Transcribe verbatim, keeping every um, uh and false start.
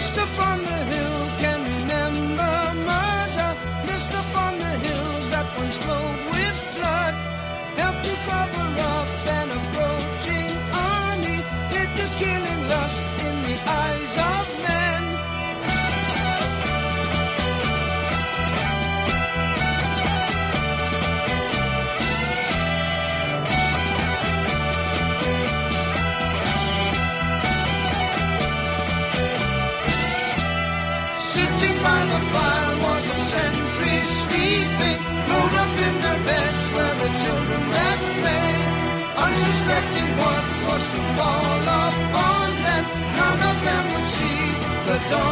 Mist upon the hill can remember murder. Mist upon the hills that once flowed with blood. Help to cover up an approaching army. Hid the killing lust in the eyes of men. Sitting by the fire was a sentry sleeping, rolled up in their beds where the children left play, unsuspecting what was to fall upon them. None of them would see the dawn.